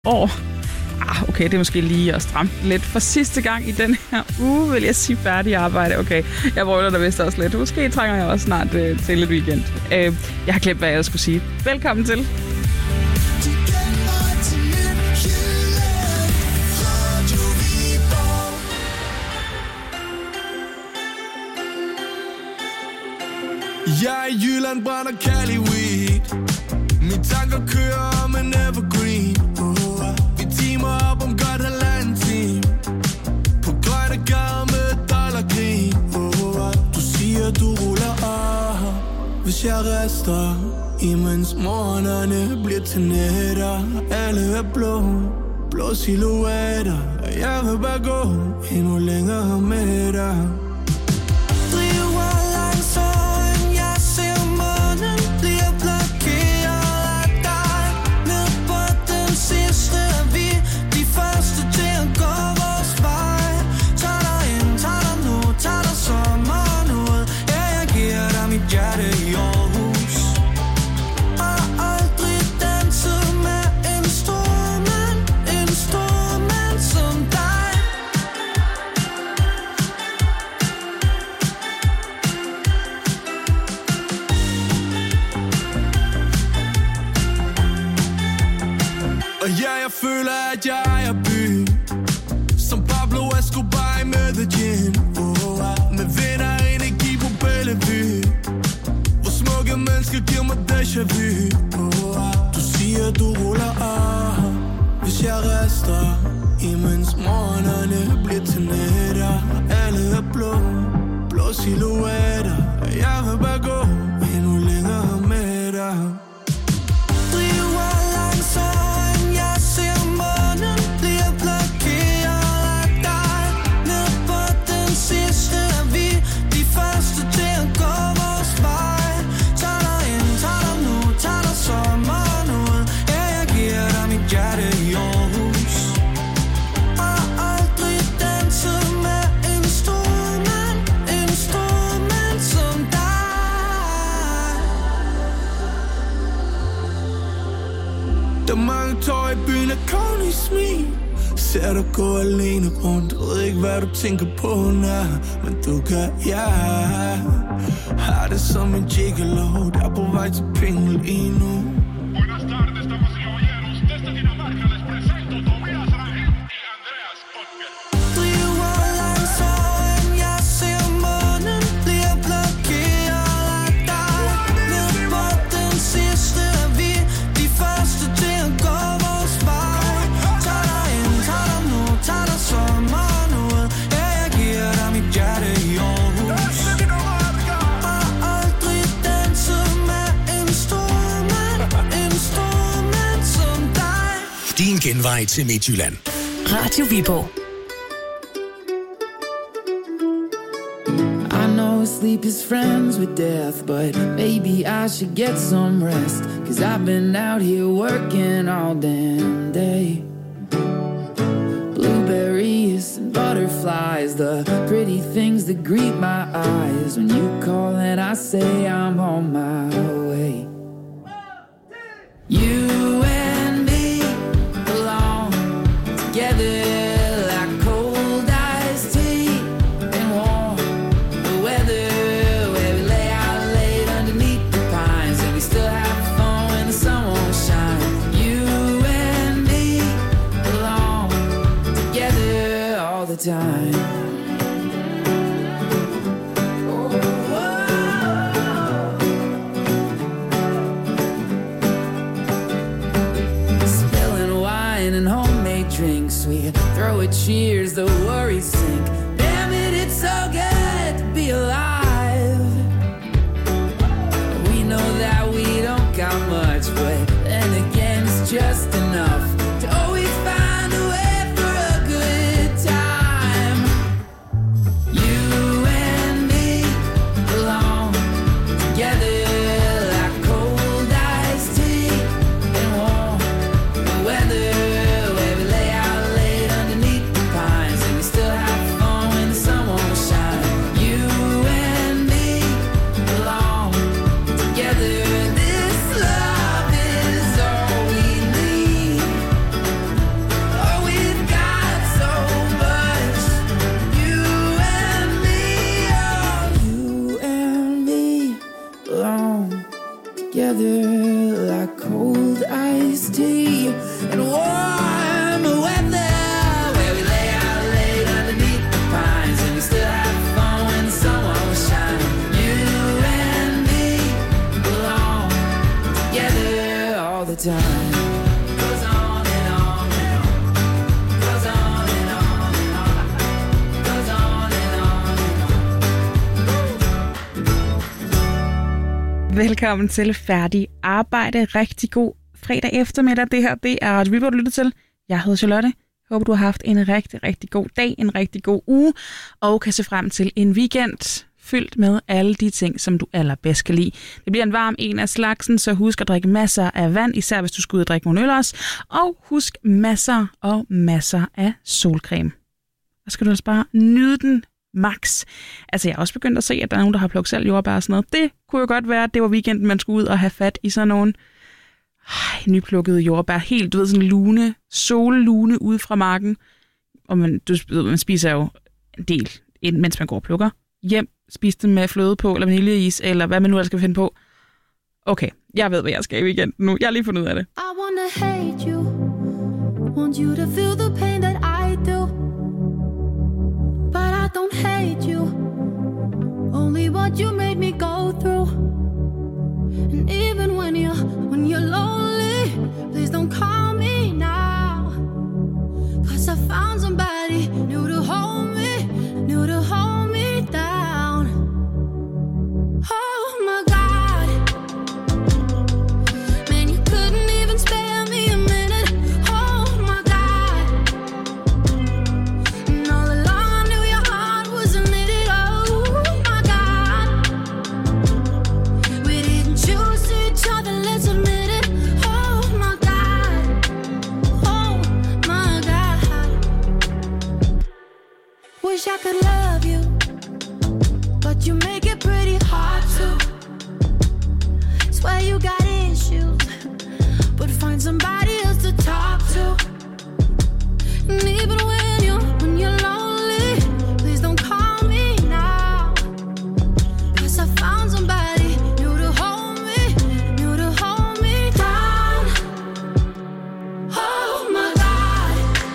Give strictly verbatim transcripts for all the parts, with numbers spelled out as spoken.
år. Ah, okay, det er måske lige at stramme lidt. For sidste gang i den her uge vil jeg sige færdig arbejde. Okay, jeg brøler der vist også lidt. Måske trænger jeg også snart øh, til lidt weekend. Øh, jeg har glemt, hvad jeg skulle sige. Velkommen til. Jeg i Jylland brænder Cali weed. Mine tanker kører om en evergreen. Oh, vi timer op om godt halvanden time. På grønne gader med dollarkrig. Oh, du siger du ruller af, hvis jeg rester. Imens morgenerne bliver til nætter. Alle er blå, blå silhuetter. Og jeg vil bare gå endnu længere med dig. Føler, at jeg ejer byen. Som Pablo Escobar i Medellin. Oh, med vinder energi på Bellevue. Hvor smukke mennesker giver mig déjà vu. Oh, du siger, du ruller af, hvis jeg rester. Imens morgenerne bliver til nætter. Alle er blå, blå silhuetter. Og jeg vil bare gå endnu længere med dig. Der er mange tår i byen af Coney smil. Ser dig gå alene rundt. Ved ikke hvad du tænker på, nej. Men du kan, ja. Har det som en gigolo. Der er på vej til penge lige nu. Buenas tardes, damas y caballeros. Desde Dinamarca les presento Tobias Rangel y Andreas Ocker. Din genvej til Midtjylland. Radio Viborg. I know sleep is friends with death, but maybe I should get some rest. Cause I've been out here working all damn day. Blueberries and butterflies, the pretty things that greet my eyes. When you call and I say I'm on my way. You and me belong together like cold iced tea and warm the weather, where we lay out late underneath the pines and we still have fun when the sun won't shine. You and me belong together all the time. Drinks, we throw a cheers, the worries sink. Damn it, it's so good to be alive. We know that we don't got much, but then again it's just enough to always find a way for a good time. You and me belong together like cold iced tea and warm the weather. Still have fun Velkommen til Færdig Arbejde. Rigtig god fredag eftermiddag. Det her, det er Radio Viborg, du lytter til. Jeg hedder Charlotte. Jeg håber, du har haft en rigtig, rigtig god dag, en rigtig god uge, og kan se frem til en weekend fyldt med alle de ting, som du allerbedst kan lide. Det bliver en varm en af slagsen, så husk at drikke masser af vand, især hvis du skal ud og drikke nogle øl også. Og husk masser og masser af solcreme. Og skal du også bare nyde den max. Altså, jeg har også begyndt at se, at der er nogen, der har plukket selv jordbær og sådan noget. Det kunne jo godt være, at det var weekenden, man skulle ud og have fat i sådan nogle ej, nyplukkede jordbær. Helt, du ved, sådan lune, sollune ude fra marken. Og man, du, man spiser jo en del, mens man går og plukker. Hjem, spise dem med fløde på, eller vaniljeis, eller hvad man nu ellers skal finde på. Okay, jeg ved, hvad jeg skal i weekenden nu. Jeg har lige fundet ud af det. I wanna hate you. Want you to feel the pain that I do. But I don't hate you. Only what you made me go through. And even when you're, when you're lonely, please don't call me now. Cause I found somebody new to hold me, new to hold me down. Oh my God. Man, you couldn't even spare me a minute. Oh my God. And all along I knew your heart wasn't in it. Oh my God. We didn't choose each other, let's admit it. Oh my God. Oh my God. Wish I could love you, but you make it pretty hard to. Swear you got issues, but find somebody else to talk to. And even when you're, when you're lonely, please don't call me now. Cause I found somebody new to hold me, new to hold me down. Oh my God.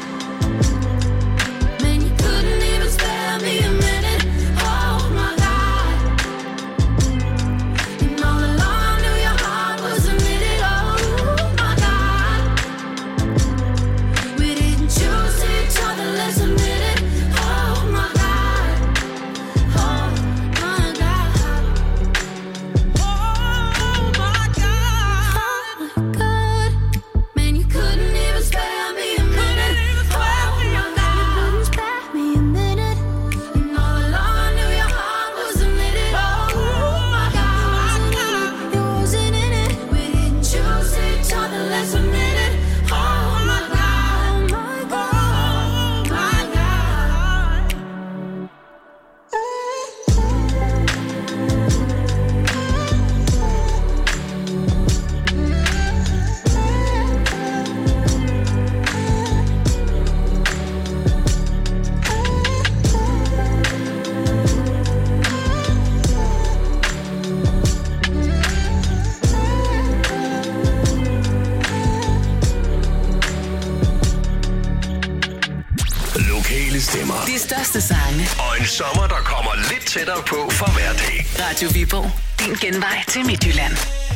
Man, you couldn't even spare me a minute. Oh my God. And all along I knew your heart wasn't in it. Oh my God. We didn't choose each other, let's admit it. Oh my God. Oh my God. Oh my God. Oh my God. Man, you couldn't even spare me a minute. Oh my God. You couldn't spare me a minute. And all along I knew your heart wasn't in it. Oh my God. It wasn't in it. We didn't choose each other, let's admit it. Oh my God. Oh my God. Lokale stemmer. De største sange. Og en sommer, der kommer lidt tættere på for hver dag. Radio Viborg. Din genvej til Midtjylland.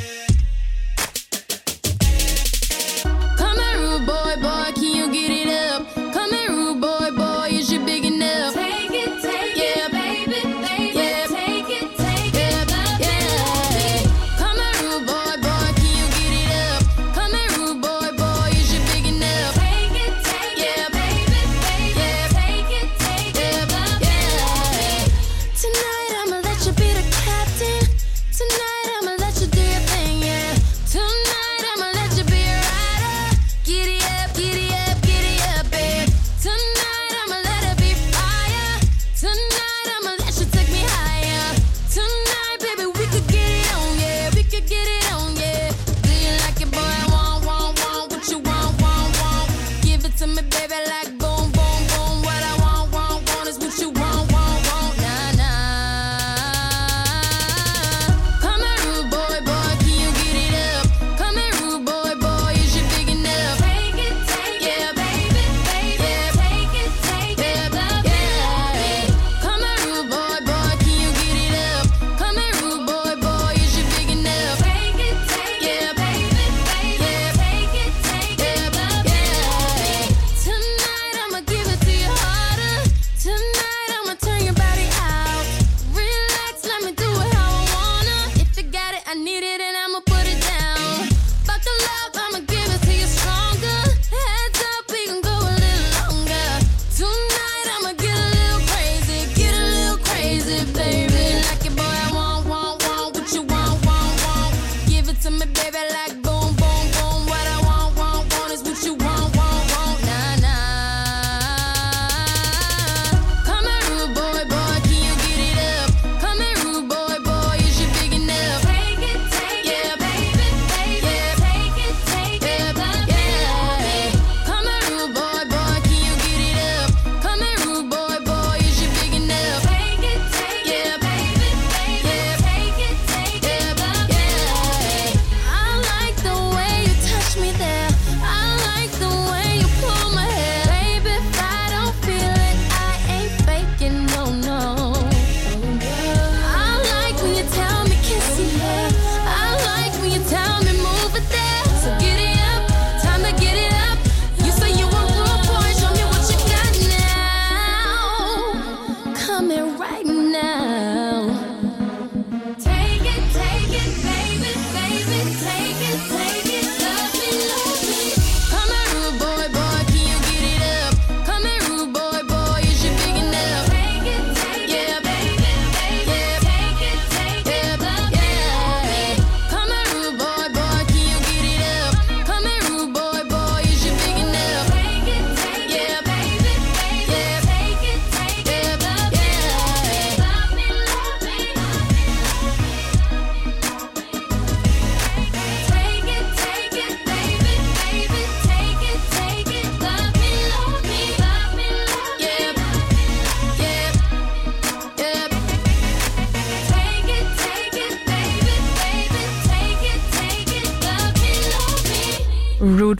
Come here, rude boy, boy, can you get it up? Come here, rude boy, boy, is you big enough? Take it, take yeah, it, baby, baby, yeah, take it, take yeah, it, yeah. Come here, rude boy, boy, can you get it up? Come here, rude boy, boy, is you big enough? Take it, take yeah, baby, baby, yeah, take it, take yeah, yeah. Tonight I'ma let you be the captain. Tonight I'ma let you do your thing, yeah. Tonight I'ma let you be a rider. Giddy up, giddy up, giddy up, babe. Tonight I'ma let it be fire. Tonight I'ma let you take me higher. Tonight, baby, we could get it on, yeah. We could get it on, yeah. Do you like it, boy? I want, want, want what you want, want, want. Give it to me, baby, like boom, boom, boom. What I want, want, want is what you want, want, want. Nah, nah. Come here, rude boy, boy, can you get it up? Come here, rude boy, boy, is you big enough? Take it, take yeah, baby, baby, yeah, take it, take yeah, yeah. Come here, rude boy, boy, can you get it up? Come here, rude boy, boy, is you big enough? Take it, take yeah, baby, baby, yeah, take it, take yeah, yeah. Tonight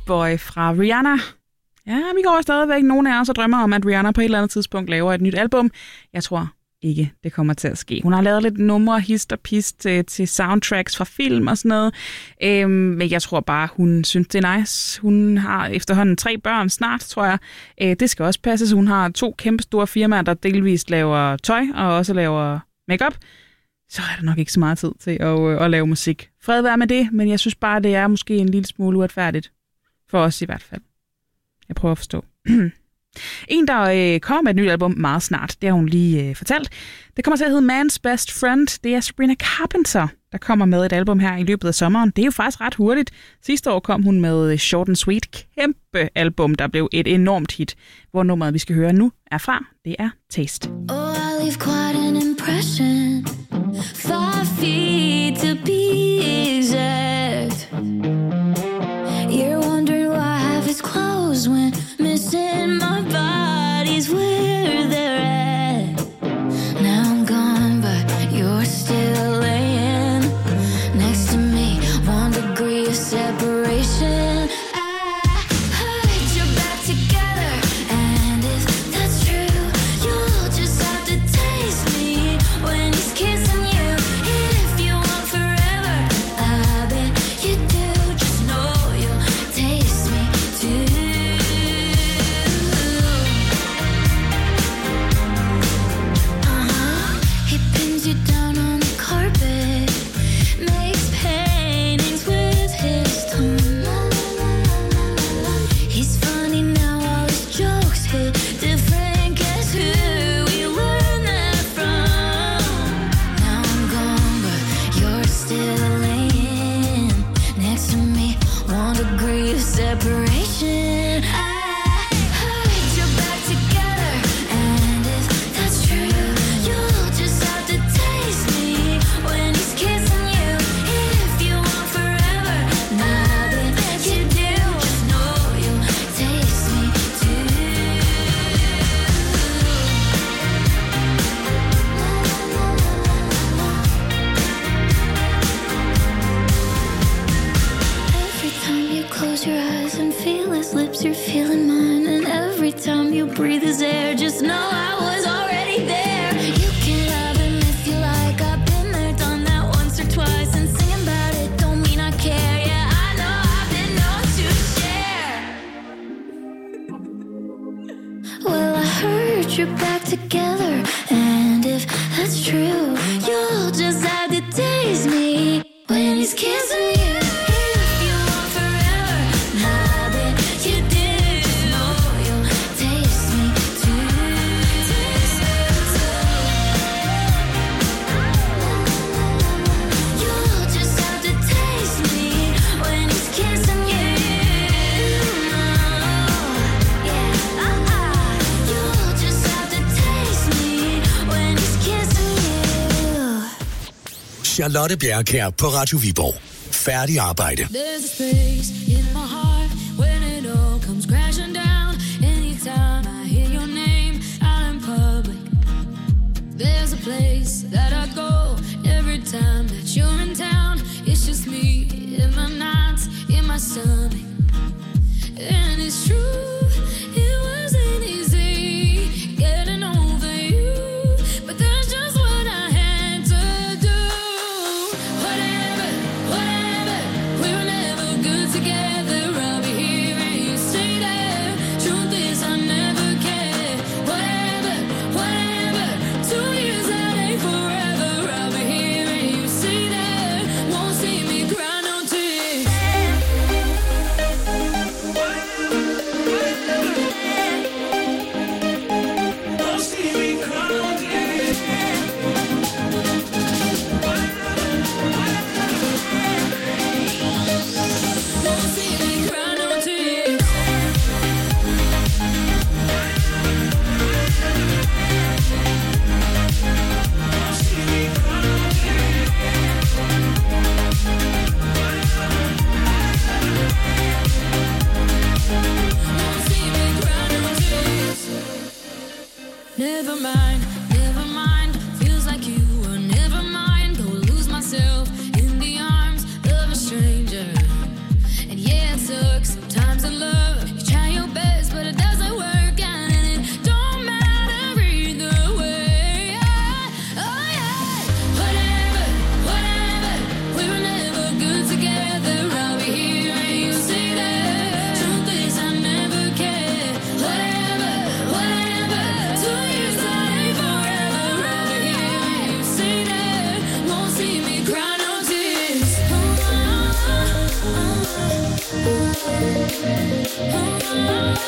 Boy fra Rihanna. Ja, vi går stadigvæk nogle af os og drømmer om, at Rihanna på et eller andet tidspunkt laver et nyt album. Jeg tror ikke, det kommer til at ske. Hun har lavet lidt numre, hist og pist til, til soundtracks fra film og sådan noget. Øhm, men jeg tror bare, hun synes, det er nice. Hun har efterhånden tre børn snart, tror jeg. Øh, det skal også passe. Hun har to kæmpe store firmaer, der delvist laver tøj og også laver makeup. Så er der nok ikke så meget tid til at, øh, at lave musik. Fred være med det, men jeg synes bare, det er måske en lille smule uretfærdigt. For os i hvert fald. Jeg prøver at forstå. En, der øh, kommer med et nyt album meget snart, det har hun lige øh, fortalt. Det kommer til at hedde Man's Best Friend. Det er Sabrina Carpenter, der kommer med et album her i løbet af sommeren. Det er jo faktisk ret hurtigt. Sidste år kom hun med Short and Sweet. Kæmpe album, der blev et enormt hit. Hvor nummeret, vi skal høre nu, er fra. Det er Taste. Oh, I leave quite an impression. Five feet to be exact. You're wondering why I have his clothes when missing my body's where they're at. Now I'm gone, but you're still laying next to me. One degree of separation. I heard you're back together, and if that's true, you'll just have to taste me when he's kissing you. And if you want forever, I bet you do. Just know you'll taste me too. He pins you down on the carpet, makes paintings with his tongue. He's funny now, all his jokes hit different. Guess who we learned that from? Now I'm gone, but you're still laying next to me. One degree of separation. I heard you're back together, and if that's true, you'll just have to taste me when he's kissing you. If you want forever, now that you do, just know you'll taste me too. Every time you close your eyes and feel his lips, you're feeling mine. And every time you breathe his air, just know I was already there. You can have him if you like. I've been there, done that once or twice. And singing about it don't mean I care. Yeah, I know I've been known to share. Well, I heard you're back together, and if that's true, you'll just have to taste me when he's kissing you. If you want forever, now that you do, just know you'll taste me too. Taste me too. You'll just have to taste me when he's kissing you. Yeah, uh-uh. You'll just have to taste me when he's kissing you. Charlotte Bjerrenkjær på Radio Viborg. Færdig arbejde. There's a space in my heart when it all comes crashing down. Anytime I hear your name out in public, there's a place that I go every time that you're in town. It's just me in my nights, in my stomach. And it's true, it wasn't easy getting over you, but that's just what I had to do. Whatever, whatever, we were never good together.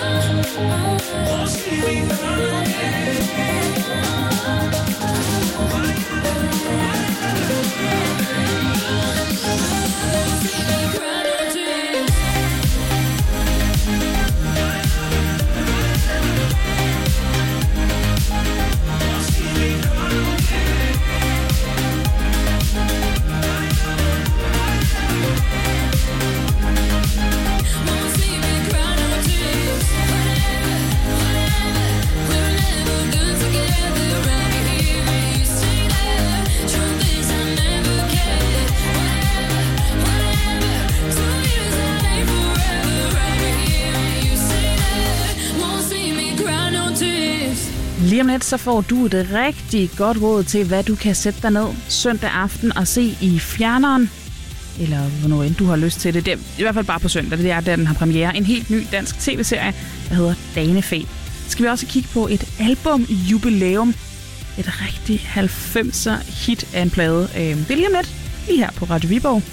Lige om lidt, så får du et rigtig godt råd til, hvad du kan sætte dig ned søndag aften og se i fjerneren. Eller hvornår end du har lyst til det. Det er i hvert fald bare på søndag. Det er der, den har premiere. En helt ny dansk tv-serie, der hedder Danefæ. Skal vi også kigge på et albumjubilæum. Et rigtig halvfemser hit af en plade. Det er lige om lidt, lige her på Radio Viborg.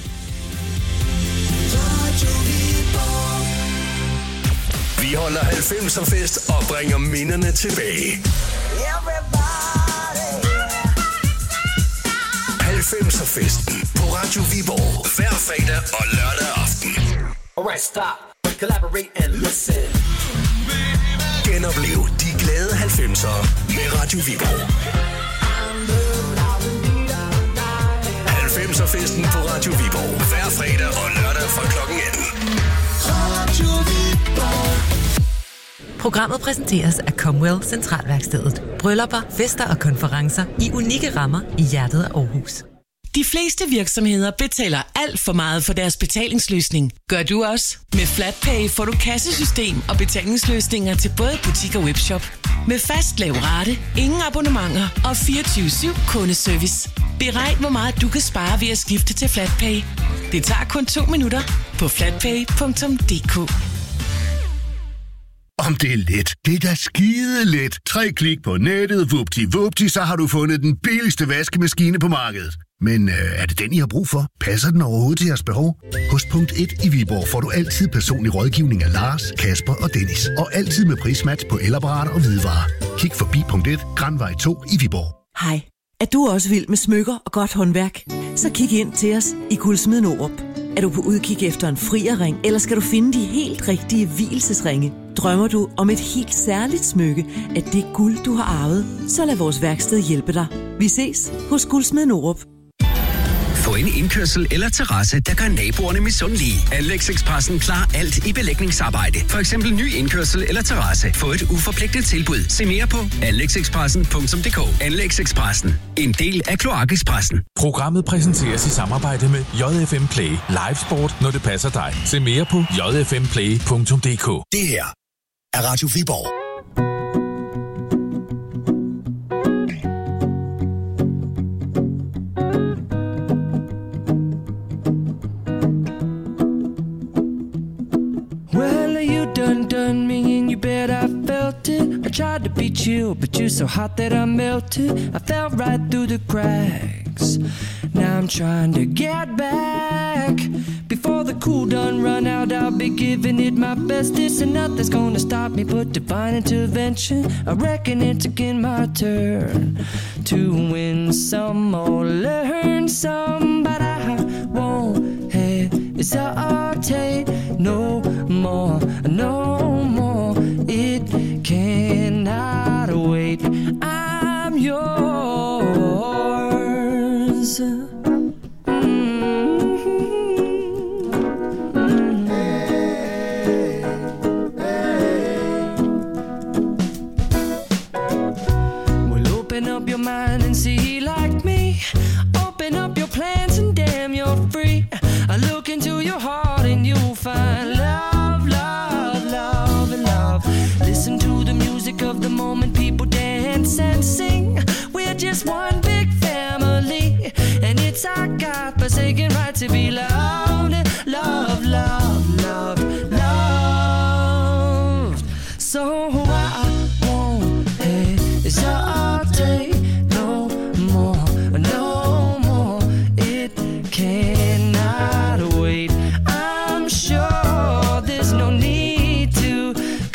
Vi holder halvfemser fest og bringer minderne tilbage. halvfemser festen på Radio Viborg hver fredag og lørdag aften. Alright, stop. Collaborate and listen. Genoplev de glade halvfemser med Radio Viborg. halvfemser festen på Radio Viborg hver fredag og lørdag fra klokken atten. Radio Viborg. Programmet præsenteres af Comwell Centralværkstedet. Bryllupper, fester og konferencer i unikke rammer i hjertet af Aarhus. De fleste virksomheder betaler alt for meget for deres betalingsløsning. Gør du også? Med FlatPay får du kassesystem og betalingsløsninger til både butik og webshop. Med fast lav rate, ingen abonnementer og fireogtyve syv kundeservice. Beregn, hvor meget du kan spare ved at skifte til FlatPay. Det tager kun to minutter på flatpay punktum d k. Om det er let, det er da skide let. Tre klik på nettet, vupti, vupti, så har du fundet den billigste vaskemaskine på markedet. Men øh, er det den, I har brug for? Passer den overhovedet til jeres behov? Hos Punkt et i Viborg får du altid personlig rådgivning af Lars, Kasper og Dennis. Og altid med prismatch på elapparater og hvidevarer. Kig forbi Punkt et, Grandvej to i Viborg. Hej. Er du også vild med smykker og godt håndværk? Så kig ind til os i Guldsmeden Norup. Er du på udkig efter en frierring, eller skal du finde de helt rigtige vielsesringe? Drømmer du om et helt særligt smykke af det guld, du har arvet? Så lad vores værksted hjælpe dig. Vi ses hos Guldsmeden Norup. Få en indkørsel eller terrasse, der gør naboerne misundelige. Anlægsekspressen klarer alt i belægningsarbejde. For eksempel ny indkørsel eller terrasse. Få et uforpligtet tilbud. Se mere på anlægsekspressen punktum d k. Anlægsekspressen. En del af Kloakekspressen. Programmet præsenteres i samarbejde med J F M Play. Live sport, når det passer dig. Se mere på j f m play punktum d k. Det her er Radio Viborg. Done, done me and you bet I felt it. I tried to beat you, but you're so hot that I melted. I fell right through the cracks. Now I'm trying to get back. Before the cool done run out, I'll be giving it my bestest. And nothing's gonna stop me but divine intervention. I reckon it's again my turn to win some or learn some. But I won't hesitate no more, no more. It cannot wait. I'm yours. Open up your mind and see like me. Open up your plans and damn, you're free. I look into your heart and you'll find love, love, love, and love. Listen to the music of the moment, people dance and sing. We're just one big family, and it's our God-forsaken right to be loved, love, love, love, loved. So I won't hesitate no more, no more. It cannot wait. I'm sure there's no need to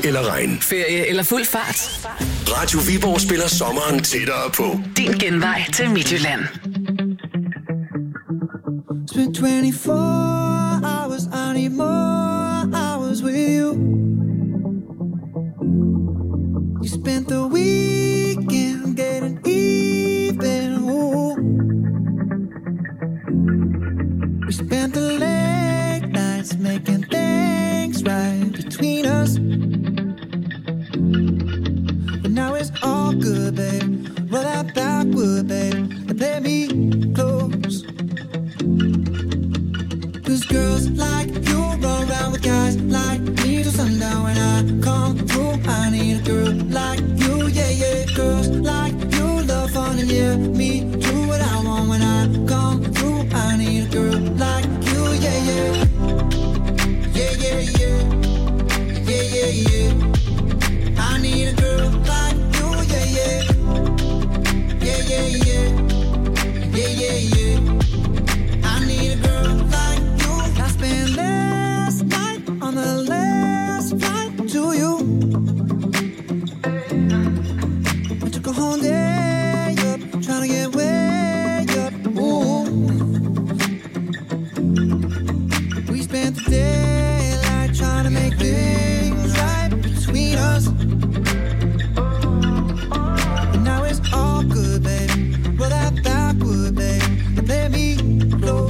eller regn. Ferie eller fuld fart. Radio Viborg spiller sommeren tættere på. Din genvej til Midtjylland. Spent twenty-four hours, I need more hours with you. You spent the weekend getting even. Ooh. We spent the late nights making things right between us. But now it's all good, babe. Roll that backward, babe, and play me close. Cause girls like you run around with guys like me till sundown. When I come through, I need a girl like you, yeah, yeah. Girls like you love fun and yeah, me do what I want. When I come through, I need a girl like you, yeah, yeah. Yeah, yeah, yeah. Yeah, yeah, yeah. I need a girl like you, yeah, yeah. Yeah, yeah, yeah. Yeah, yeah, yeah. I need a girl like you. I spent last night on the last flight to you. I took a whole day up, trying to get way up. Ooh. We spent the daylight trying to make things right between us. But now it's all good, baby. Roll that backward, baby, and let me close.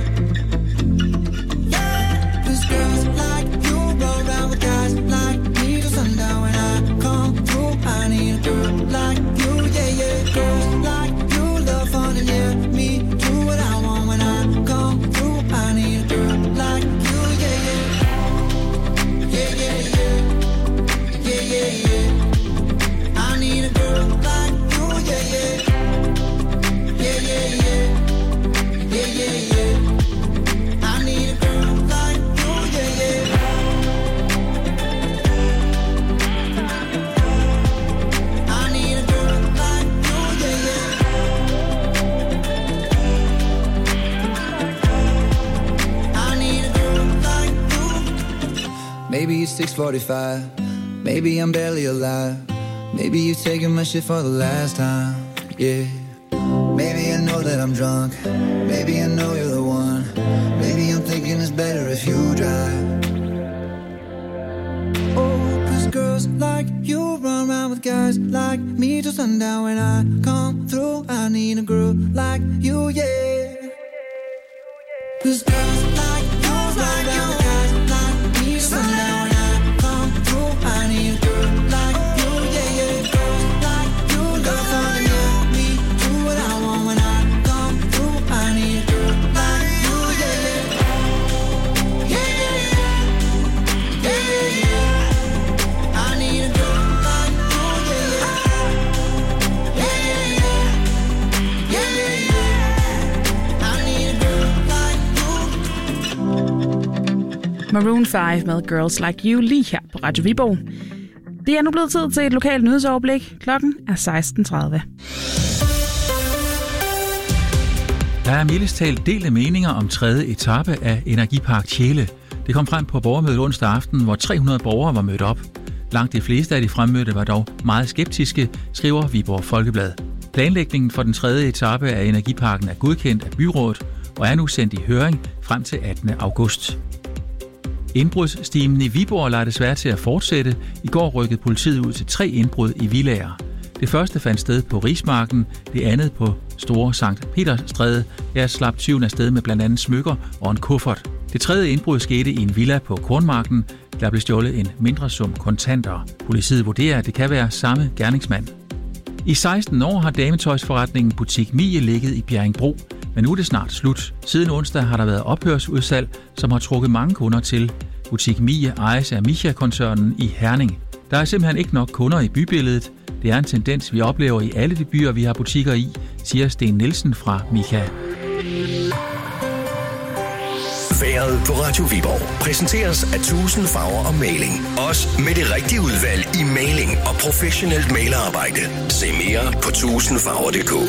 Girls like you run around with guys like me till sundown. When I come through, I need a girl like you, yeah, yeah. Girls like you love fun and yeah, me do what I want. When I come through, I need a girl like you, yeah, yeah. Yeah, yeah, yeah. Yeah, yeah, yeah. I need a girl like you, yeah, yeah. Yeah, yeah, yeah. Yeah, yeah, yeah. I need a girl like you, yeah, yeah. I need a girl like you, yeah, yeah. I need a girl like you. Maybe it's six forty-five. Maybe I'm barely alive. Maybe you're taking my shit for the last time, yeah. Maybe I know that I'm drunk. Maybe I know you're the one. Maybe I'm thinking it's better if you drive. Oh, cause girls like you run around with guys like me till sundown. When I come through, I need a girl like you, yeah. Cause girls like you run around with guys like me till sundown. When I come through, I need a girl like you, yeah, yeah. Girls like you love fun, yeah. Me do what I want. When I come through, I need a girl like you, yeah, yeah. Yeah, yeah, yeah. Yeah, yeah, yeah. I need a girl like you, yeah, yeah. Yeah, yeah, yeah. Yeah, yeah, yeah. I need a girl like you. Maroon five med Girls Like You lige her på Radio Viborg. Det er nu blevet tid til et lokalt nyhedsoverblik. Klokken er seksten tredive. Der er mildest talt delte meninger om tredje etape af Energipark Tjele. Det kom frem på borgermødet onsdag aften, hvor tre hundrede borgere var mødt op. Langt de fleste af de fremmødte var dog meget skeptiske, skriver Viborg Folkeblad. Planlægningen for den tredje etape af Energiparken er godkendt af byrådet og er nu sendt i høring frem til attende august. Indbrudsstimen i Viborg lader desværre til at fortsætte. I går rykkede politiet ud til tre indbrud i villaer. Det første fandt sted på Rismarken, det andet på Store Sankt Petersstræde. Her slap tyven afsted med blandt andet smykker og en kuffert. Det tredje indbrud skete i en villa på Kornmarken. Der blev stjålet en mindre sum kontanter. Politiet vurderer, at det kan være samme gerningsmand. I seksten år har dametøjsforretningen Butik Mie ligget i Bjerringbro, men nu er det snart slut. Siden onsdag har der været ophørsudsalg, som har trukket mange kunder til. Butik Mie ejes af Micha-koncernen i Herning. Der er simpelthen ikke nok kunder i bybilledet. Det er en tendens, vi oplever i alle de byer, vi har butikker i, siger Sten Nielsen fra Micha. Vejret på Radio Viborg præsenteres af tusind farver og maling. Også med det rigtige udvalg i maling og professionelt malerarbejde. Se mere på tusind farver punktum d k.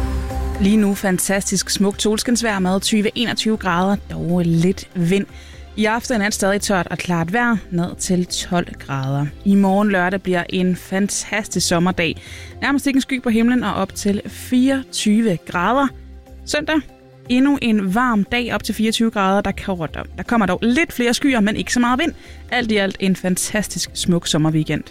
Lige nu fantastisk smukt solskinsvejr med tyve til enogtyve grader, dog lidt vind. I aften er det stadig tørt og klart vejr, ned til tolv grader. I morgen lørdag bliver en fantastisk sommerdag. Nærmest ikke en sky på himlen og op til fireogtyve grader. Søndag, endnu en varm dag op til fireogtyve grader. Der kommer, dog, der kommer dog lidt flere skyer, men ikke så meget vind. Alt i alt en fantastisk smuk sommerweekend.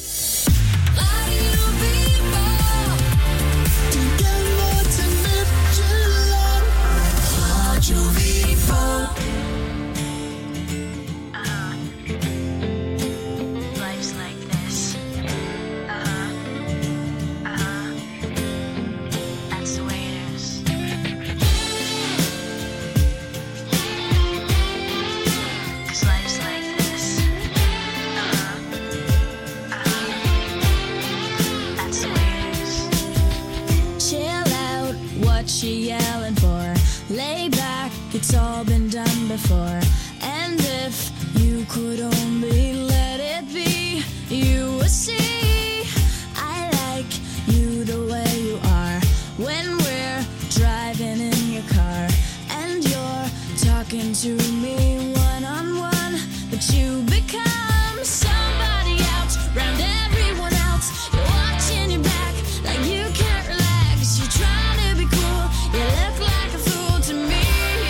She yelling for, lay back, it's all been done before. And if you could only let it be, you would see I like you the way you are. When we're driving in your car and you're talking to me one on one, but you become somebody else round everyone else. You're watching your back like you can't relax. You're trying to be cool. You look like a fool to me.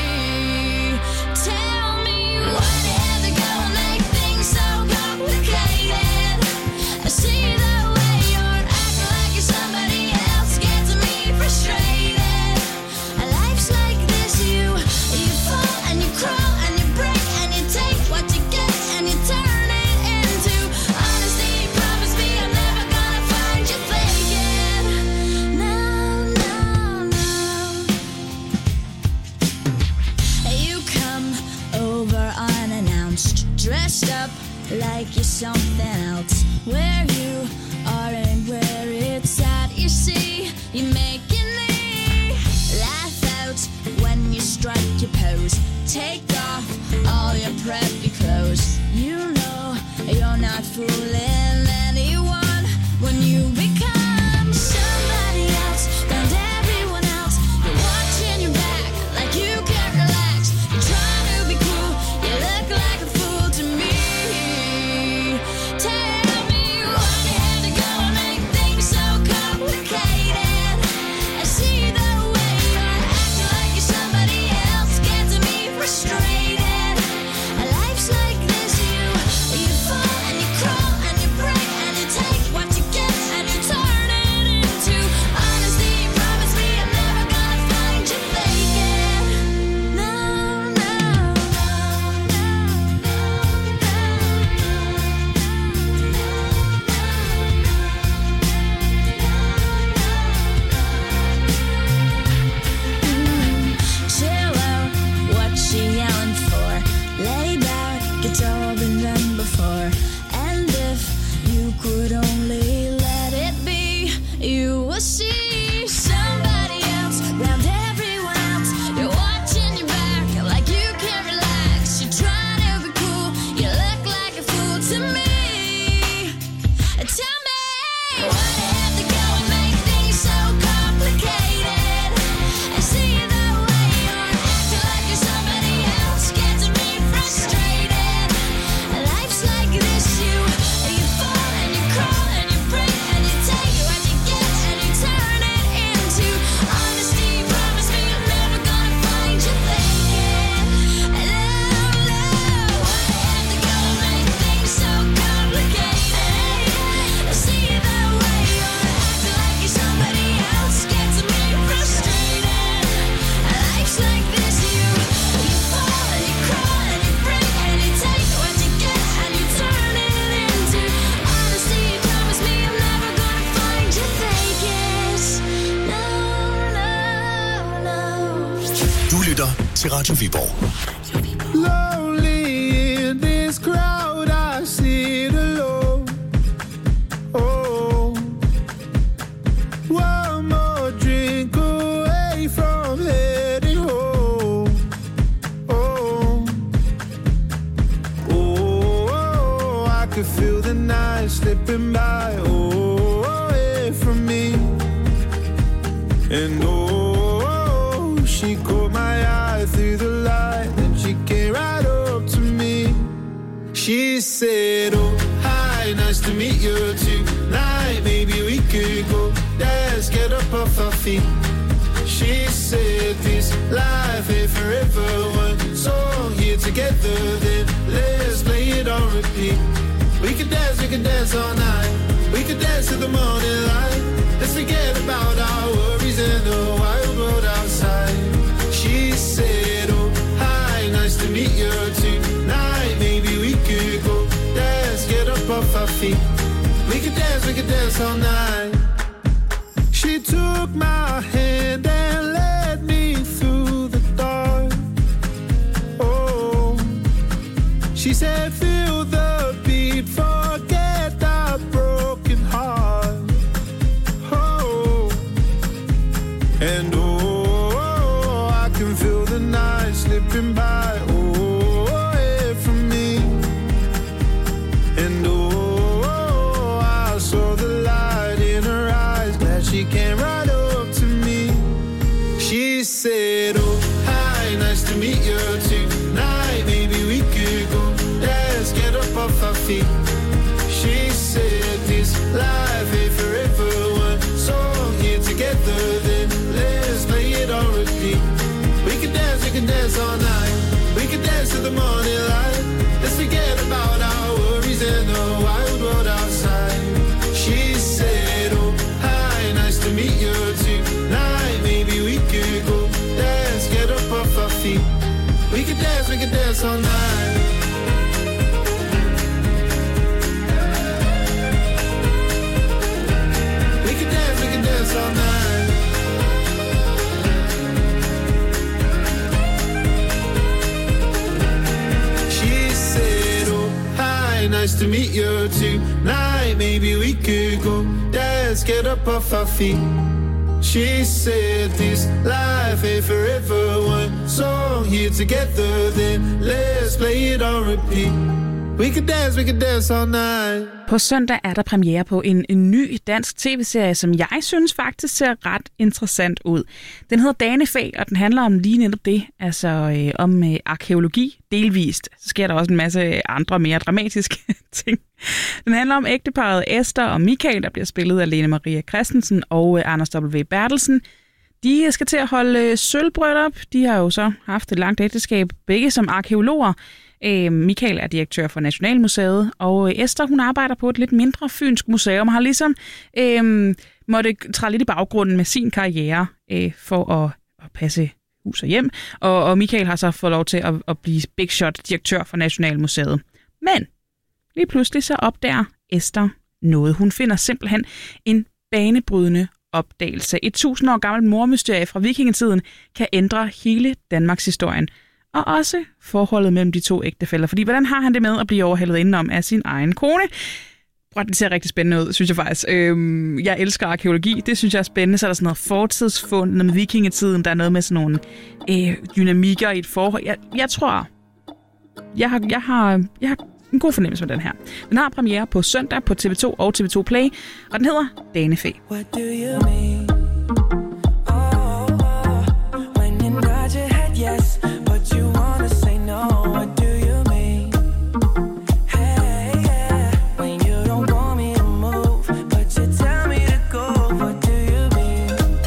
Tell me why you had to go and make things so complicated. I see the way you're acting like you're somebody else, gets me frustrated. Life's like this, you you fall and you crawl and you break and you take what you get and you turn it into honesty. Promise me I'm never gonna find you faking. No, no, no. You come over unannounced, dressed up like you're something else. Where you are and where it's at, you see, you're making me laugh out when you strike your pose. Take off all your preppy clothes. You know you're not fooling anyone when you become somebody else round everyone else. You're watching your back like you can't relax. You're trying to be cool. You look like a fool to me. Tell me why you had to go and make things so complicated. I see the way you're acting like you're somebody else, gets me frustrated. Life's like this, you you fall and you crawl and you break and you take what you get and you turn it into honesty. Promise me I'm never gonna find you faking. No, no, chill out, what she yelling for? Lay back, it's all been done before. And if you could only let it be, you will see somebody else round everyone else. You're watching your back like you can't relax. You're trying to be cool. You look like a fool to me. Tell me why you had to go and make things so complicated. I see the way you're acting like you're somebody else, gets me frustrated. Life's like this, you you fall and you crawl and you break and you take what you get and you turn it into honesty. Promise me I'm never gonna find you faking. No, no, why you had to go and make things so complicated? I see the way you're acting like you're somebody else, gets me frustrated. Life's like this, you you fall and you crawl and you break and you take what you get and you turn it into honesty. Promise me I'm never gonna find you faking. No, no, no. Du lytter til Radio Viborg. Lonely in this crowd, I sit alone. Oh, one more drink away from heading home. Oh, oh, I could feel the night slipping by. Oh, away from me. And oh, she caught my eye through the light, then she came right up to me. said, oh, hi, nice to meet you tonight. Maybe we could go dance, get up off our feet. She said this life ain't forever. One song here together, then let's play it on repeat. We could dance, we could dance all night. We could dance to the morning light. Let's forget about our worries and the wild world outside. She said, oh, hi, nice to meet you tonight. Maybe we could go dance, get up off our feet. We could dance, we could dance all night. She took my hand and led me through the dark. Oh, she said, feel the beat, forget the broken heart. Oh, and oh, I can feel the night slipping by. Oh, away from me. And oh, I saw the light in her eyes. Glad she came right up to me. She said, oh, hi, nice to meet you tonight. Maybe we could go dance, get up off our feet. She said this life ain't forever. One song here together, then let's play it on repeat. We can dance, we can dance all night. We can dance to the morning light. Let's forget about our worries and the wild world outside. She said, oh, hi, nice to meet you tonight. Maybe we could go dance, get up off our feet. We could dance, we could dance all night. We could dance, we could dance all night. She said, oh, hi, nice to meet you tonight. Maybe we could go dance, get up off our feet. She said this life ain't forever. One song here together, then let's play it on repeat. We could dance, we could dance all night. På søndag er der premiere på en, en ny dansk tv-serie, som jeg synes faktisk ser ret interessant ud. Den hedder Danefæ, og den handler om lige netop det, altså øh, om øh, arkæologi delvist. Så sker der også en masse andre mere dramatiske ting. Den handler om ægteparret Esther og Michael, der bliver spillet af Lene Maria Christensen og øh, Anders W. Bertelsen. De skal til at holde øh, sølvbryllup. De har jo så haft et langt ægteskab, begge som arkæologer. Michael er direktør for Nationalmuseet, og Esther, hun arbejder på et lidt mindre fynsk museum, og har ligesom øh, måtte træde lidt i baggrunden med sin karriere øh, for at, at passe hus og hjem. Og, og Michael har så fået lov til at, at blive big shot direktør for Nationalmuseet. Men lige pludselig så opdager Esther noget. Hun finder simpelthen en banebrydende opdagelse. Et tusind år gammelt mordmysterie fra vikingetiden kan ændre hele Danmarks historien. Og også forholdet mellem de to ægtefæller. Fordi hvordan har han det med at blive overhældet indenom af sin egen kone? Prøv, det ser rigtig spændende ud, synes jeg faktisk. Øhm, jeg elsker arkæologi. Det synes jeg er spændende. Så er der sådan noget fortidsfund, noget med vikingetiden. Der er noget med sådan nogle øh, dynamikker i et forhold. Jeg, jeg tror, jeg har, jeg, har, jeg har en god fornemmelse med den her. Den har premiere på søndag på T V to og T V to Play. Og den hedder Danefæ. What do you mean? Oh, oh, when you nod your head yes, but you wanna say no. What do you mean? Hey, yeah, when you don't want me to move, but you tell me to go. What do you mean?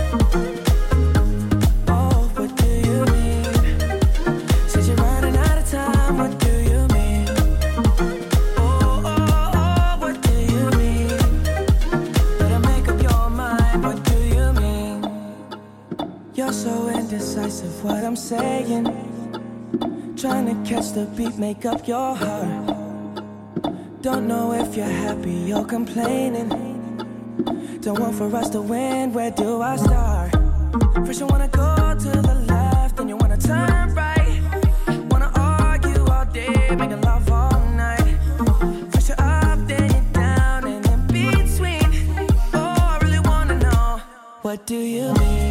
Oh, what do you mean? Said you're running out of time. What do you mean? Oh, oh, oh, what do you mean? Better make up your mind. What do you mean? You're so indecisive. What I'm saying. Trying to catch the beat, make up your heart. Don't know if you're happy or complaining. Don't want for us to win, where do I start? First you wanna go to the left, then you wanna turn right. Wanna argue all day, making love all night. First you're up, then you're down, and in between. Oh, I really wanna know, what do you mean?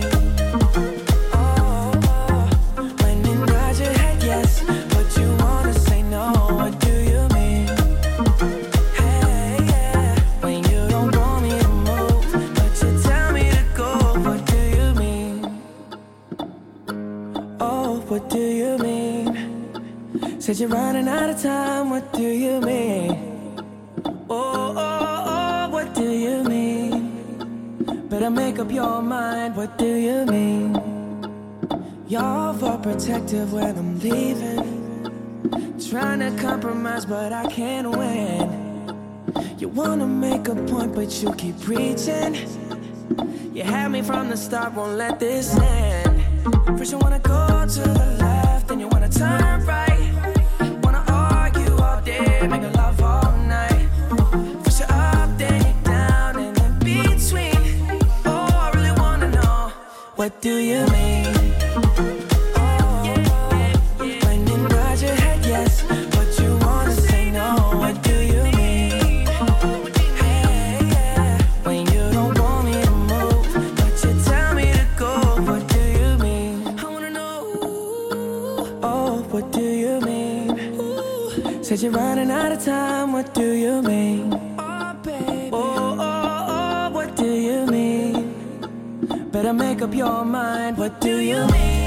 What do you mean? Said you're running out of time, what do you mean? Better make up your mind, what do you mean? You're overprotective when I'm leaving. Trying to compromise, but I can't win. You wanna make a point, but you keep preaching. You had me from the start, won't let this end. First you wanna go to the left, then you wanna turn right. Wanna argue all day, make love all night. First you're up, then you're down, and in between. Oh, I really wanna know, what do you mean? Said you're running out of time, what do you mean? Oh, baby. Oh, oh, oh, what do you mean? Better make up your mind, what do you mean?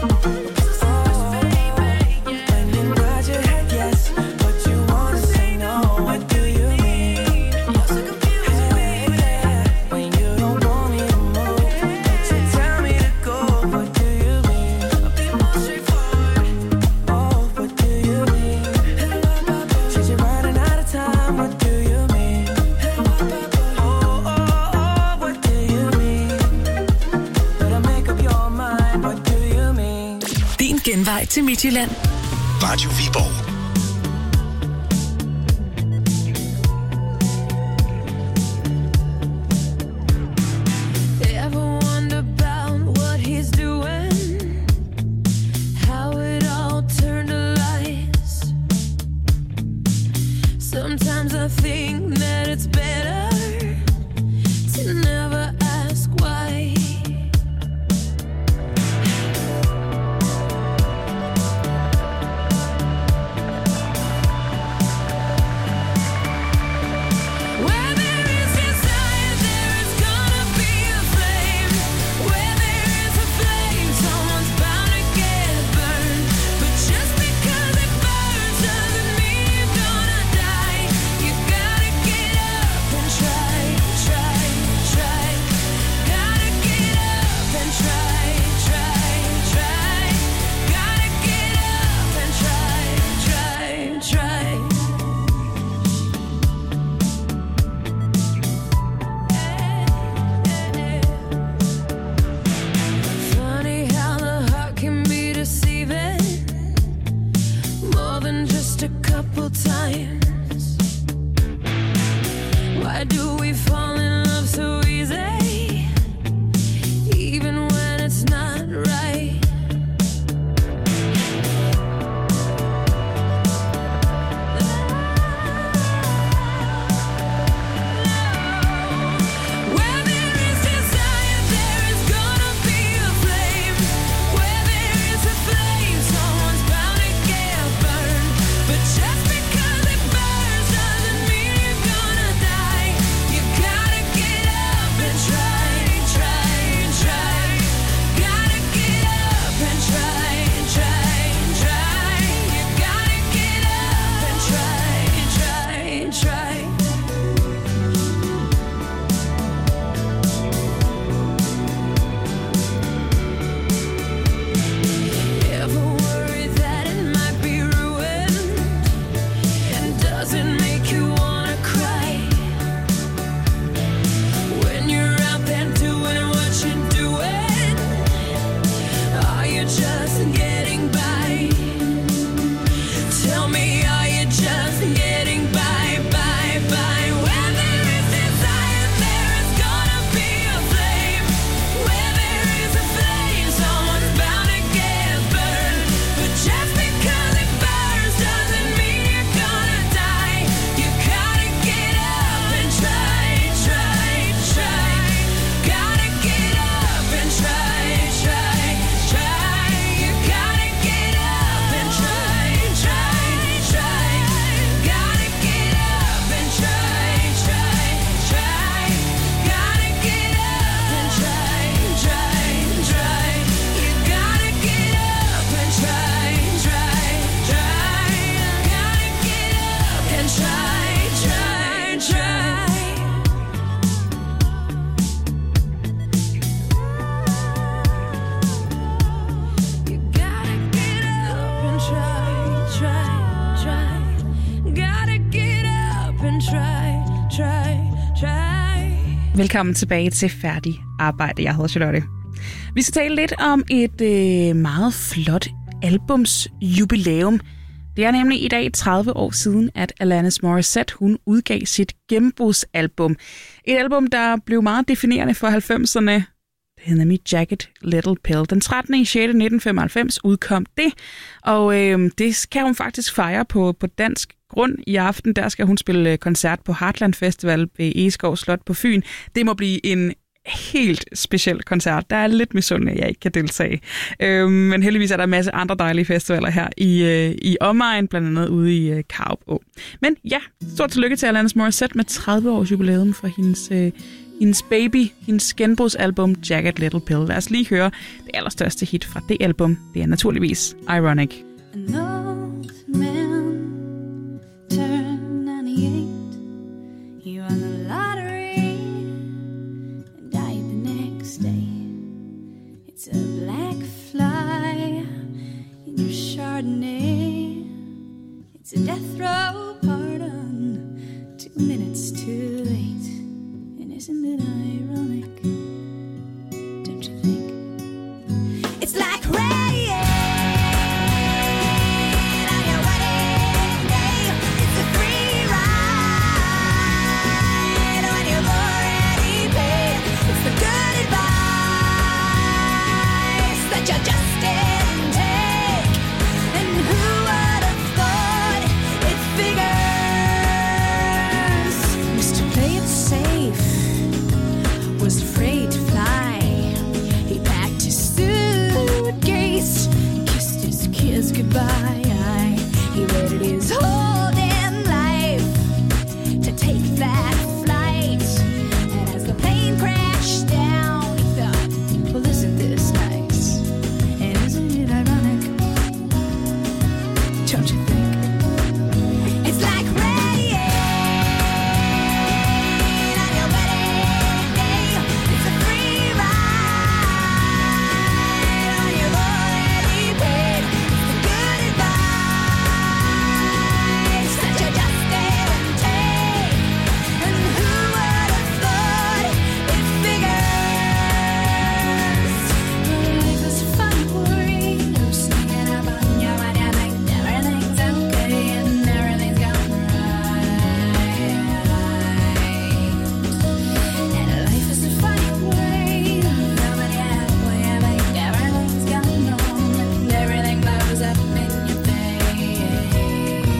Genvej til Midtjylland. Radio Viborg. Velkommen tilbage til Færdig Arbejde. Jeg hedder Charlotte. Vi skal tale lidt om et øh, meget flot albumsjubilæum. Det er nemlig i dag tredive år siden, at Alanis Morissette hun udgav sit gennembrudsalbum. Et album, der blev meget definerende for halvfemserne. Det hedder nemlig Jagged Little Pill. Den trettende juni nitten femoghalvfems udkom det, og øh, det kan hun faktisk fejre på, på dansk grund i aften. Der skal hun spille koncert på Heartland Festival ved Egeskov Slot på Fyn. Det må blive en helt speciel koncert. Der er lidt misundelig, at jeg ikke kan deltage. Øh, men heldigvis er der en masse andre dejlige festivaler her i, øh, i omegn, blandt andet ude i øh, Karup Å. Men ja, stort tillykke til Alanis Morissette med tredive års jubilæum for hendes, øh, hendes baby, hendes genbrudsalbum Jagged Little Pill. Lad os lige høre det allerstørste hit fra det album. Det er naturligvis Ironic. An old man turned ninety-eight. He won the lottery and died the next day. It's a black fly in your Chardonnay. It's a death row pardon, two minutes too late. And isn't it ironic? Don't you think? It's like rain on your wedding day. It's a free ride when you've already paid. It's the good advice that you just didn't take. And who would have thought it figures? Mister Play It Safe was afraid to fly. He packed his suitcase, kissed his kids goodbye. He waited his whole damn life to take that flight. And as the plane crashed down, he thought, well, isn't this nice? And isn't it ironic? Don't you think? It's like rain on your wedding day. It's a free ride when you've already paid. It's the good advice that you just didn't take. And who would have thought it figures? Life is fun for you, sneaking up on you when you think everything's okay and everything's going right. And life is a funny way, nobody halfway, I think everything's going wrong and everything blows up in your face.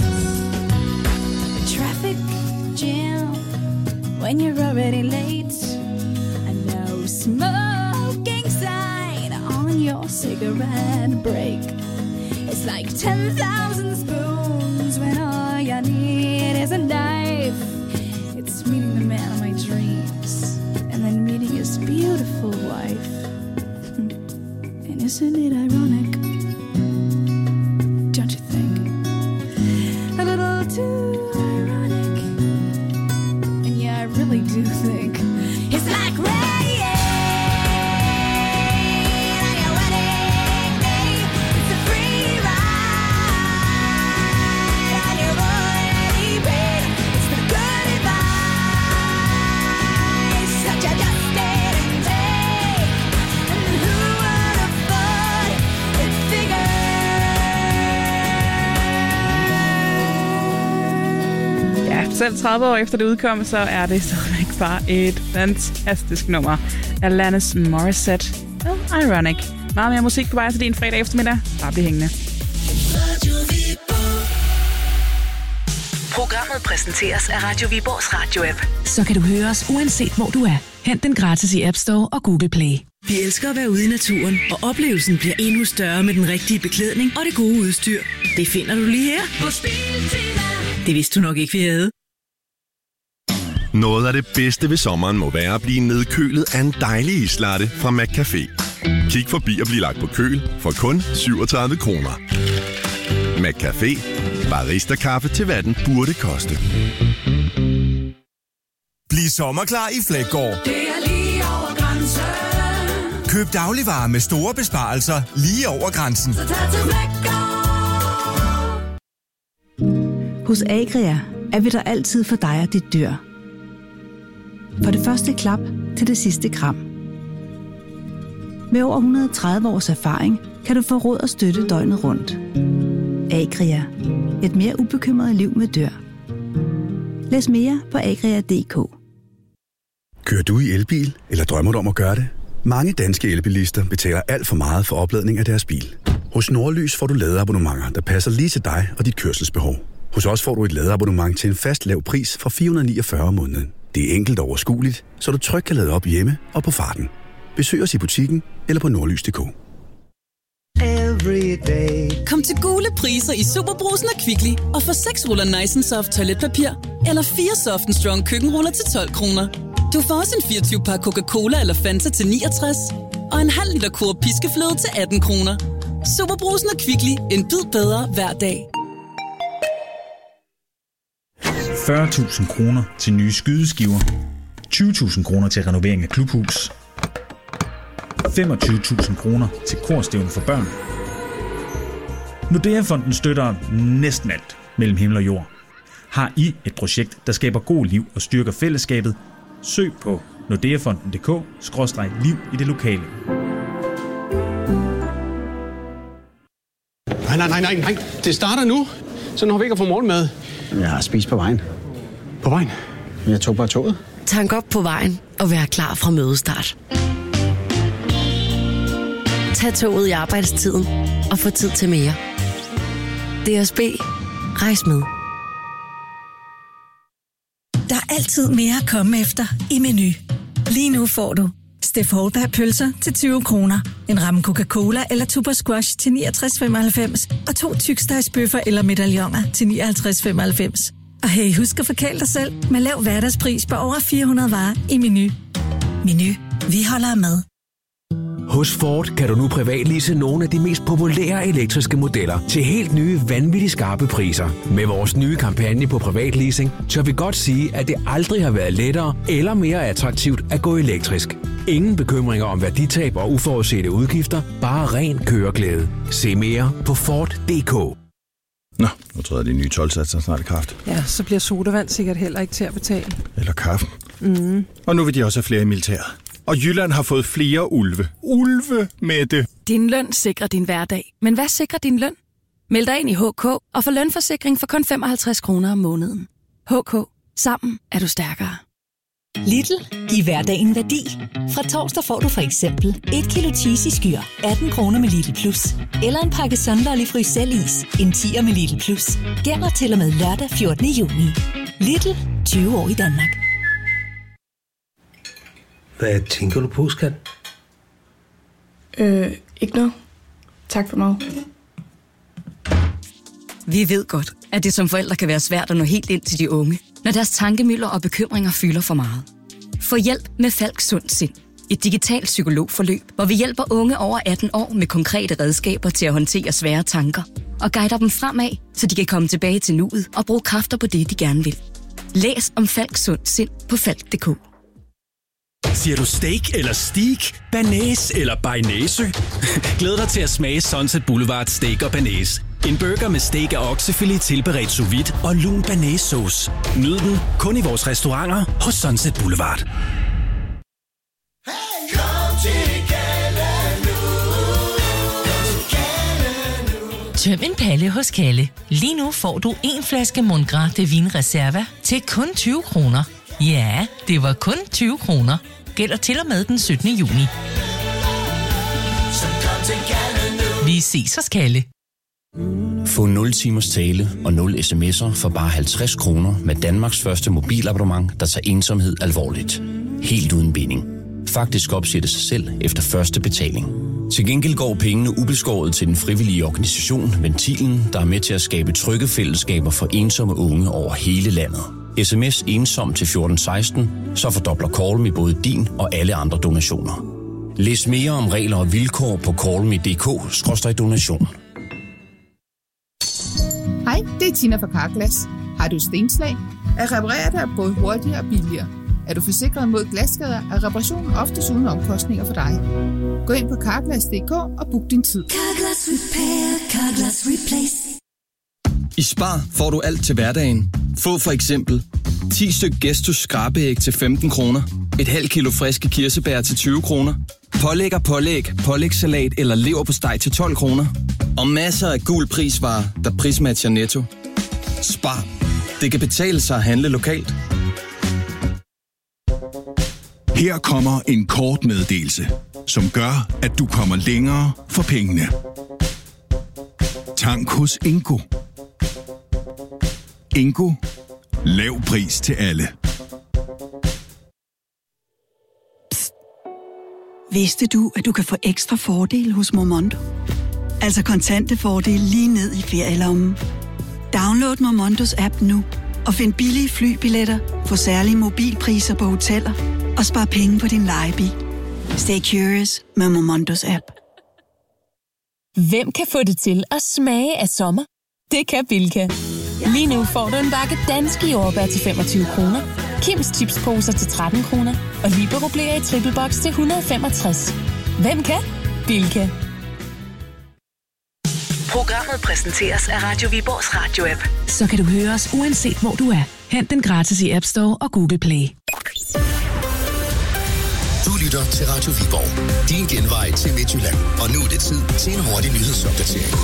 The traffic jam when you're already late. A no smoking sign on your cigarette break. It's like ten thousand spoons when all you need is a knife. It's meeting the man of my dreams and then meeting his beautiful wife. And isn't it ironic? Don't you think? A little too ironic. And yeah, I really do think it's like rain on your wedding day. It's a free ride when you've already paid. It's the good advice that you just didn't take. And who would have thought it figured? Ja, selv tredive år efter det udkom, så er det stadigvæk bare et fantastisk nummer. Alanis Morissette med Ironic. Meget mere musik på vej til din fredag eftermiddag. Bare bliv hængende. Programmet præsenteres af Radio Viborgs radio-app. Så kan du høre os uanset hvor du er. Hent den gratis i App Store og Google Play. Vi elsker at være ude i naturen, og oplevelsen bliver endnu større med den rigtige beklædning og det gode udstyr. Det finder du lige her på Biltema. Det vidste du nok ikke, vi havde. Noget af det bedste ved sommeren må være at blive nedkølet af en dejlig islatte fra McCafé. Kig forbi og bliv lagt på køl for kun syvogtredive kroner. McCafé. Barista-kaffe til hvad den burde koste. Bliv sommerklar i Flækgaard. Det er lige over grænsen. Køb dagligvarer med store besparelser lige over grænsen. Så tag til Flækgaard. Hos Agria er vi der altid for dig og dit dyr. For det første klap til det sidste kram. Med over et hundrede og tredive års erfaring kan du få råd og støtte døgnet rundt. Agria. Et mere ubekymret liv med dyr. Læs mere på agria punktum d k. Kører du i elbil, eller drømmer du om at gøre det? Mange danske elbilister betaler alt for meget for opladning af deres bil. Hos Nordlys får du ladeabonnementer, der passer lige til dig og dit kørselsbehov. Hos os får du et ladeabonnement til en fast lav pris fra fire hundrede og niogfyrre om måneden. Det er enkelt og overskueligt, så du trygt kan lade op hjemme og på farten. Besøg os i butikken eller på nordlys punktum d k. Kom til gule priser i Superbrugsen og Kvickly og få seks ruller Nice and Soft toiletpapir eller fire Soft and Strong køkkenruller til tolv kroner. Du får også en fireogtyve par Coca-Cola eller Fanta til niogtres og en halv liter kur piskefløde til atten kroner. Superbrugsen og Kvickly. En bid bedre hver dag. fyrre tusind kroner til nye skydeskiver. tyve tusind kroner til renovering af klubhus. femogtyve tusind kroner til korstævne for børn. Nordea-fonden støtter næsten alt mellem himmel og jord. Har I et projekt, der skaber god liv og styrker fællesskabet? Søg på nordeafonden punktum d k skråstreg liv i det lokale. Nej, nej, nej, nej, nej. Det starter nu. Så når vi ikke har fået morgenmad. Jeg har spist på vejen. På vejen? Jeg tog bare toget. Tank op på vejen og vær klar fra mødestart. Tag toget i arbejdstiden og få tid til mere. D S B. Rejs med. Der er altid mere at komme efter i Menu. Lige nu får du Steff Holberg pølser til tyve kroner, en ramme Coca-Cola eller Tuborg Squash til niogtres femoghalvfems og to tykstegsbøffer eller medaljoner til nioghalvtreds femoghalvfems. Og hey, husk at forkæle dig selv med lav hverdagspris på over fire hundrede varer i Menu. Menu. Vi holder med. Hos Ford kan du nu privatlease nogle af de mest populære elektriske modeller til helt nye, vanvittigt skarpe priser. Med vores nye kampagne på privatleasing, tør vi godt sige, at det aldrig har været lettere eller mere attraktivt at gå elektrisk. Ingen bekymringer om værditab og uforudsete udgifter, bare ren køreglæde. Se mere på Ford punktum d k. Nå, nu tror jeg, de nye tolvsatser snart i kraft. Ja, så bliver sodavand sikkert heller ikke til at betale. Eller kaffe. Mm. Og nu vil de også have flere i militæret. Og Jylland har fået flere ulve. Ulve med det. Din løn sikrer din hverdag. Men hvad sikrer din løn? Meld dig ind i H K og få lønforsikring for kun femoghalvtreds kroner om måneden. H K. Sammen er du stærkere. Lidl. Giv hverdagen værdi. Fra torsdag får du for eksempel et kilo cheesy skyr, atten kroner med Lidl Plus. Eller en pakke Sunlolly Frysel-is, en tier med Lidl Plus. Gælder til og med lørdag fjortende juni. Lidl. tyve år i Danmark. Hvad tænker du på, skat? Øh, ikke noget. Tak for meget. Vi ved godt, at det som forældre kan være svært at nå helt ind til de unge, når deres tankemylder og bekymringer fylder for meget. Få hjælp med Falk Sund Sind. Et digitalt psykologforløb, hvor vi hjælper unge over atten år med konkrete redskaber til at håndtere svære tanker og guider dem fremad, så de kan komme tilbage til nuet og bruge kræfter på det, de gerne vil. Læs om Falk Sund Sind på falk punktum d k. Siger du steak eller steak? Banæs eller bearnaise? Glæd dig til at smage Sunset Boulevard Steak og Banæs. En burger med steak af oksefilet tilberedt sous vide og lun banæssauce. Nyd den kun i vores restauranter hos Sunset Boulevard. Tøm en palle hos Kalle. Lige nu får du en flaske Mundgras de Vin Reserva til kun tyve kroner. Ja, det var kun tyve kroner. Gælder til og med den syttende juni. Vi ses hos Kalle. Få nul timers tale og nul sms'er for bare halvtreds kroner med Danmarks første mobilabonnement, der tager ensomhed alvorligt. Helt uden binding. Faktisk opsætter sig selv efter første betaling. Til gengæld går pengene ubeskåret til den frivillige organisation Ventilen, der er med til at skabe trygge fællesskaber for ensomme unge over hele landet. Sms ensom til fjorten seksten, så fordobler Call Me både din og alle andre donationer. Læs mere om regler og vilkår på call me punktum d k skråstreg donation. Hej, det er Tina fra Carglass. Har du stenslag? At reparere det er både hurtigere og billigere. Er du forsikret mod glasskader, er reparationen oftest uden omkostninger for dig. Gå ind på carglass punktum d k og book din tid. Carglass Repair, Carglass Replace. I Spar får du alt til hverdagen. Få for eksempel ti styk Gestus skrabeæg til femten kroner. Et halvt kilo friske kirsebær til tyve kroner. Pålæg og pålæg, pålægssalat eller leverpostej til tolv kroner. Og masser af gul prisvarer, der prismatcher Netto. Spar. Det kan betale sig at handle lokalt. Her kommer en kort meddelelse, som gør, at du kommer længere for pengene. Tank hos Ingo. Ingo. Lav pris til alle. Psst. Vidste du, at du kan få ekstra fordele hos Momondo? Altså kontante fordele lige ned i ferielommen. Download Momondos app nu og find billige flybilletter, få særlige mobilpriser på hoteller og spar penge på din lejebil. Stay curious med Momondos app. Hvem kan få det til at smage af sommer? Det kan Bilka. Lige nu får du en bakke danske jordbær til femogtyve kroner, Kims chipsposer til tretten kroner og Libero Blære i triple box til et hundrede og femogtres. Hvem kan? Bilka. Programmet præsenteres af Radio Viborgs Radio-app. Så kan du høre os uanset hvor du er. Hent den gratis i App Store og Google Play. Du lytter til Radio Viborg. Din genvej til Midtjylland. Og nu er det tid til en hurtig nyhedsopdatering.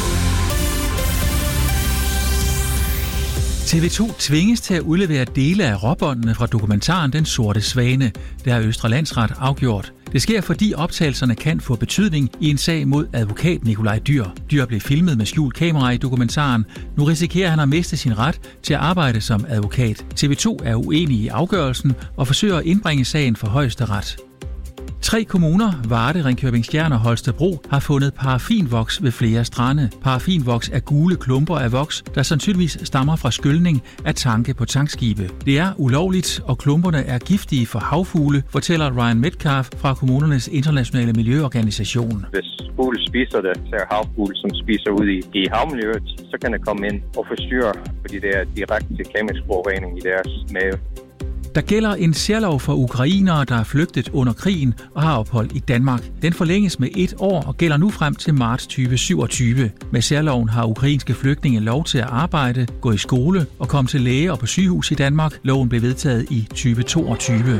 T V to tvinges til at udlevere dele af råbåndene fra dokumentaren Den Sorte Svane. Det har Østre Landsret afgjort. Det sker, fordi optagelserne kan få betydning i en sag mod advokat Nikolaj Dyr. Dyr blev filmet med skjult kamera i dokumentaren. Nu risikerer han at miste sin ret til at arbejde som advokat. T V to er uenig i afgørelsen og forsøger at indbringe sagen for Højesteret. Tre kommuner, Varde, Ringkøbing Skjern og Holstebro, har fundet paraffinvoks ved flere strande. Paraffinvoks er gule klumper af voks, der sandsynligvis stammer fra skyldning af tanke på tankskibe. Det er ulovligt, og klumperne er giftige for havfugle, fortæller Ryan Metcalf fra kommunernes internationale miljøorganisation. Hvis fugle spiser det, så er havfugle, som spiser ud i, i havmiljøet, så kan det komme ind og forstyrre, fordi det er direkte kemisk forurening i deres mave. Der gælder en særlov for ukrainere, der er flygtet under krigen og har ophold i Danmark. Den forlænges med et år og gælder nu frem til marts tyve syvogtyve. Med særloven har ukrainske flygtninge lov til at arbejde, gå i skole og komme til læge og på sygehus i Danmark. Loven blev vedtaget i tyve toogtyve.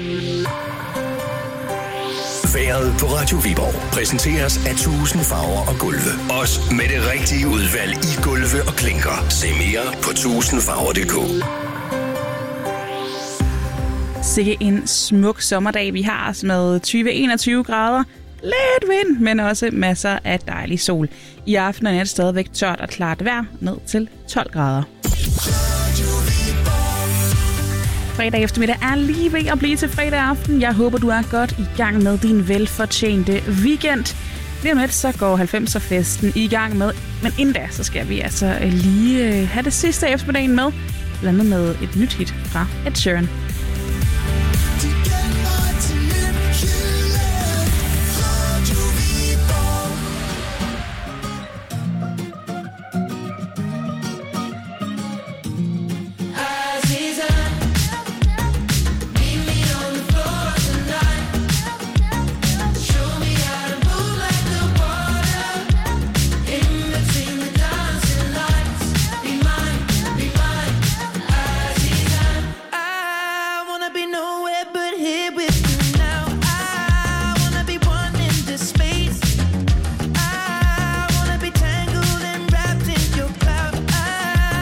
Vejret på Radio Viborg præsenteres af tusind farver og gulve. Også med det rigtige udvalg i gulve og klinker. Se mere på tusind farver punktum d k. Sikke en smuk sommerdag, vi har med tyve til enogtyve grader. Lidt vind, men også masser af dejlig sol. I aften er det stadigvæk tørt og klart vejr, ned til tolv grader. Fredag eftermiddag er lige ved at blive til fredag aften. Jeg håber, du er godt i gang med din velfortjente weekend. Lige om lidt, så går halvfemser-festen i gang med. Men inden da, så skal vi altså lige have det sidste eftermiddagen med. Blandt andet med et nyt hit fra Ed Sheeran.